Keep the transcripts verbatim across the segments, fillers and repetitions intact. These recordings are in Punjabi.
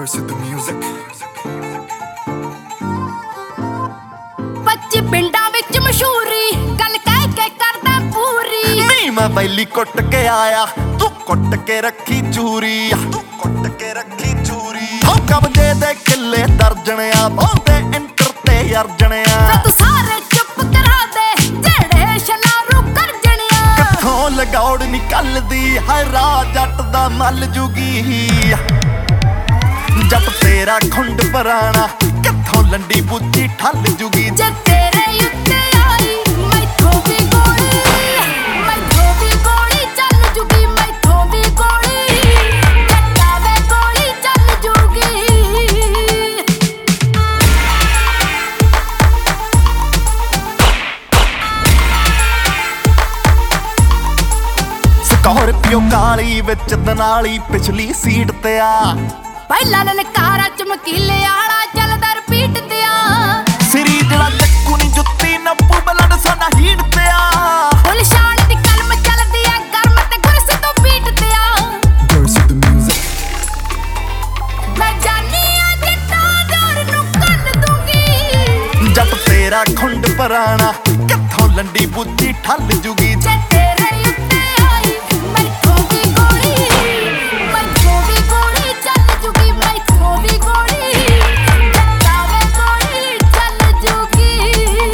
Dirty the music. ਪੱਚੀ ਪਿੰਡਾਂ ਵਿੱਚ ਮਸ਼ਹੂਰੀ ਗੱਲ ਕਹਿ ਕੇ ਕਰਦਾ ਪੂਰੀ। ਨਹੀਂ ਮੈਂ ਬੈਲੀ ਕੁੱਟ ਕੇ ਆਇਆ, ਤੂੰ ਕੁੱਟ ਕੇ ਰੱਖੀ ਚੂਰੀ, ਤੂੰ ਕੁੱਟ ਕੇ ਰੱਖੀ ਚੂਰੀ। ਹੋ ਕਬਜੇ ਦੇ ਕਿੱਲੇ ਦਰਜਣਿਆ, ਬਹੁਤੇ ਇੰਟਰ ਤੇ ਅਰਜਣਿਆ। ਤੂੰ ਸਾਰੇ ਚੁੱਪ ਕਰਾ ਦੇ ਜਿਹੜੇ ਸ਼ਲਾਰੂ ਕਰਜਣਿਆ। ਕਿੱਥੋਂ ਲਗੌੜ ਨਿਕਲਦੀ ਹੈ ਰਾਹ ਜੱਟ ਦਾ ਮੱਲ ਜੁਗੀ। ਜੱਟ ਤੇਰਾ ਖੁੰਡ ਪਰਾਣਾ, ਕਿੱਥੋਂ ਲੰਡੀ ਬੁੱਝੀ ਠੱਲ ਜੁਗੀ। ਜੇ ਤੇਰੇ ਉੱਤੇ ਆਈ ਮੈਥੋਂ ਵੀ ਗੋਲੀ, ਮੈਥੋਂ ਵੀ ਗੋਲੀ ਚੱਲ ਜੂਗੀ, ਮੈਥੋਂ ਵੀ ਗੋਲੀ। ਜੱਟਾਂ ਵੇ ਗੋਲੀ ਚੱਲ ਜੂਗੀ। ਸਕਾਰਪੀਓ ਕਾਲੀ ਵਿੱਚ ਦਨਾਲੀ ਪਿਛਲੀ ਸੀਟ ਤੇ ਆ। ਪਹਿਲਾਂ ਨਨਕਾਰਾ ਚਮਕੀਲੇ ਆਲਾ ਚੱਲਦਾ ਰਿਪੀਟ ਤੇ ਆ। ਸਿਰੀ ਜਿਹੜਾ ਚੱਕੂ ਨੀ ਜੁੱਤੀ ਨੱਪੂ ਬਲੱਡ ਸਾਡਾ ਹੀਟ ਤੇ ਆ। ਫੁੱਲ ਸ਼ਾਨ ਦੀ ਕਲਮ ਚੱਲਦੀ ਆ ਗਰਮ ਤੇ ਗੁਰਸ ਤੋਂ ਪੀਟ ਤੇ ਆ। Dirty the music. ਮੈਂ ਜਾਨੀ ਆ ਜੱਟਾਂ ਦੌਰ ਨੂੰ ਕੱਲ ਦੂੰਗੀ। ਜੱਟ ਤੇਰਾ ਖੁੰਡ ਪਰਾਣਾ, ਕਿੱਥੋਂ ਲੰਡੀ ਬੁੱਝੀ ਠੱਲ ਜੁਗੀ। ਜੇ ਤੇਰੇ ਉੱਤੇ ਆਈ ਮੈਥੋਂ ਵੀ ਗੋਲੀ, ਮੈਥੋਂ ਵੀ ਗੋਲੀ ਚੱਲ ਜੂਗੀ, ਮੈਥੋਂ ਵੀ ਗੋਲੀ। ਜੱਟਾਂ ਵੇ ਗੋਲੀ ਚੱਲ ਜੂਗੀ।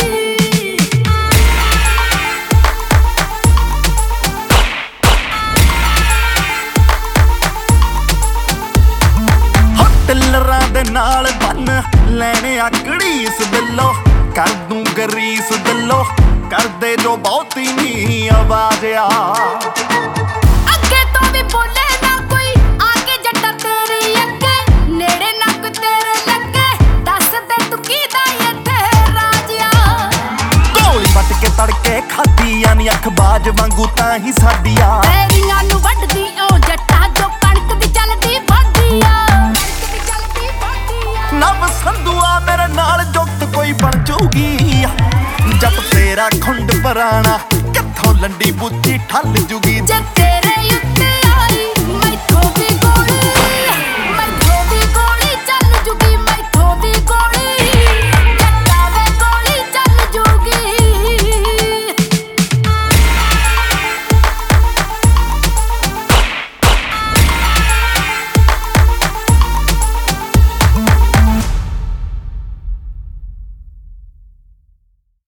ਹੋ ਟਿੱਲਰਾਂ ਦੇ ਨਾਲ ਬੰਨ ਲੈਣੇ ਆ ਘੜੀਸ ਦਿਲੋਂ, ਕਰ ਦੂੰ ਗਰੀਸ ਦਿਲੋਂ। ਕਰਦੇ ਜੋ ਬਹੁਤੀ ਨੀ ਆਵਾਜ਼ ਆ। ਅੱਗੇ ਤੋਂ ਵੀ ਬੋਲੇ ਨਾ ਕੋਈ ਆ ਕੇ ਜੱਟਾਂ ਤੇਰੀ ਅੱਗੇ, ਨੇੜੇ ਨੱਕ ਤੇਰੇ ਲੱਗੇ। ਦੱਸ ਦੇ ਤੂੰ ਕਿਹਦਾ ਇੱਥੇ ਰਾਜ ਆ। ਗੋਲੀ ਵੱਟ ਕੇ ਤੜਕੇ ਖਾਦੀ ਆ ਨੀ ਅੱਖ ਬਾਜ ਵਾਂਗੂ ਤਾਂ ਹੀ ਸਾਡੀ ਆ। ਪੈਰੀਆਂ ਨੂੰ ਵੱਢਦੀ ਓ ਜੱਟਾਂ ਜੋ ਕਣਕ ਦੀ ਚੱਲਦੀ ਵਾਢੀ ਆ। ਕਣਕ ਦੀ ਚੱਲਦੀ ਵਾਢੀ ਆ। ਨਵ ਸੰਧੂਆ ਮੇਰੇ ਨਾਲ ਜੁਗਤ ਕੋਈ ਬਣ ਜੂਗੀ। ਜੱਟ ਤੇਰਾ ਖੁੰਡ ਪਰਾਣਾ, ਕਿੱਥੋਂ ਲੰਡੀ ਬੁੱਝੀ ਠੱਲ ਜੁਗੀ। ਜੇ ਤੇਰੇ ਉੱਤੇ